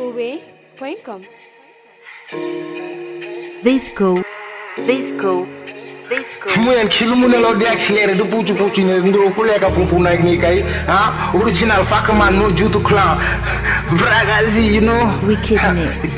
Visco.com. Visco. Muyan kilumuna di accéléré de pucu ne ndo kuleka pumpuna ni kai original Fakman no jutu clan Bragazi, you know. Wicked mix.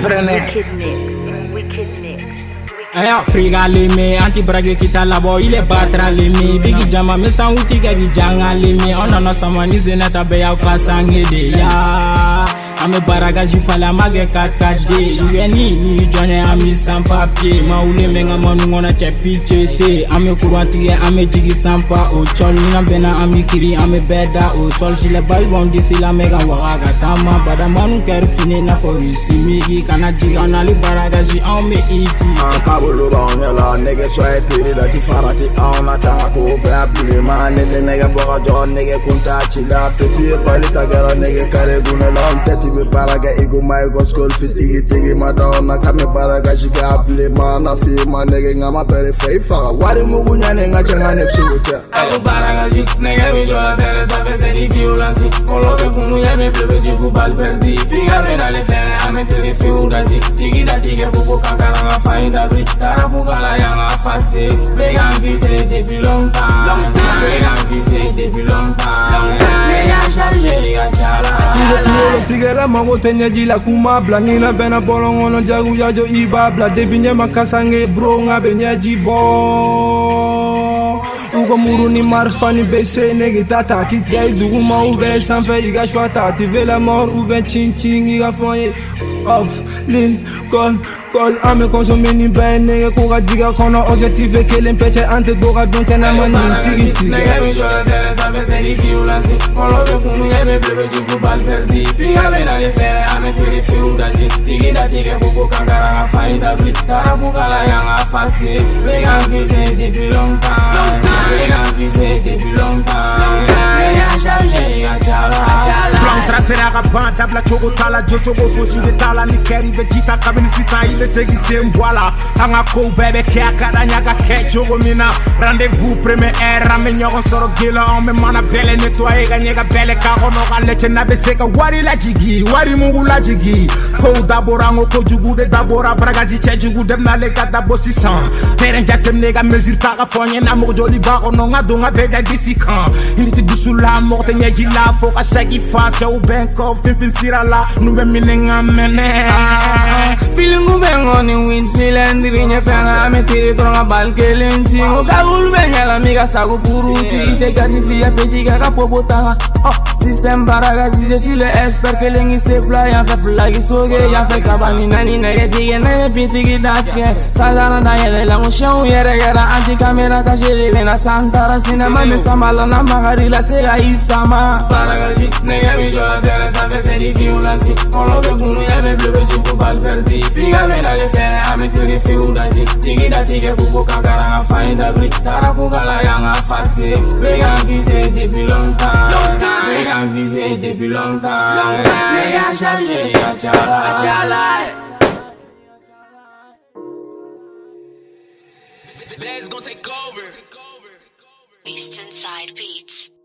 Friga limi, anti-brage kita labo, il est batra limi. Bigi jama, me san wuti kagi janga limi. On a sama ni zenata beya kwa sangede ya. Ame baragaji fala mage kakade. Yeni ni jone ami sans papier. Maule menga manu ngona chepi chete. Ame kurantige, ame jigi sampa o chol. Nina bena ami kiri, ame beda o sol. Chile boy bondi sila mega wakaga tama. Bada manu ker fine na forisi migi. Kana jiga nali baragaji ame iti. Kabulu banyala, nigga sway piri da ti farati auna tanga ko babli ma nigga nigga boga jon nigga kunta chila peti pali tagara nigga kare guna lom teti be baraga igu mai go school fitigi madonna kame baraga jigable ma na fi ma nigga ngama pere feifa wari mugunya nenga changa nepsuta Agu baraga jik nigga mi jola tere sa fese di violence Olo be kunu ya me plebe jiku bal perdi Piga me dale fere ame tere fiuda jik Tigi da tige buku kankara nga fainda bri Tara bukala yang afatse Vegan vise depuis longtemps Vegan vise depuis longtemps Vegan chargé liga chala Tigera mango tenya jila kuma blangina bena bolongo no jagu yajo ibabla Debinya makasange bro nga benya jibo Ugo muru ni marfani bese negi tata Kitrai duguma uve sanfe iga shwata Tive la mort uve ching ching iga fonye Off, lean, call ame consommer ni ben nigga Koga diga kono objectif e kelen peche ante doga donte na mani tigi Nigga mi jola tere sa fese di violence Olo be kunu ye me plebe jiku bal perdi Piga me dale fere ame tere fiuda jik Tigi da tige buku kankara nga fainda bli Tara bukala yang afatse Vegan vise depuis longtemps Vegan vise depuis longtemps Vegan chargé liga chala Plan tracé na banda bla chogo tala jogo fosi de tala ni keri vegeta kabini sisa ile segi sembwala anga ko bebe ke akada nyaga ke chogo mina rendez-vous premier era me nyogo soro gila on me mana bele nettoyer ga nyega bele ka ono ga leche na beseka wari la jigi wari mungu la jigi ko dabora ngo ko jugu de dabora bragazi che jugu dem na le gada bosisan terrain jatem nega mesure ta ga fonye na mo joli ba ono nga do nga beda disikan indi dusula morte nyeji la fo ka shaki face au benko fin sira la nube minenga mene Feeling bengo ni win silendri nye fenga ame tiri tronga balke lenchi Oka ulbenya la miga sago puruti Ite gati fiya peti kaka popotanga System baragazi je suis le expert que lengi se fly Yan fe flagi soge yan fe kabani nani nege tige nege pitigi datke Sajana da yele la mushen yere yera anti kamera ka jere na santara Sinema me samala na magari la sega isama Baragazi nege mi jola tere sa fese di violence Olo be kunu ye me plebe jiku bal perdi Piga me dale fere ame tere fiuda jik Tigi da tige buku kankara nga fainda bri Tara bukala yang afatse Vegan vise depuis longtemps Vegan vise depuis longtemps Vegan chargé liga chala Let's go take over. Eastern Side Beats.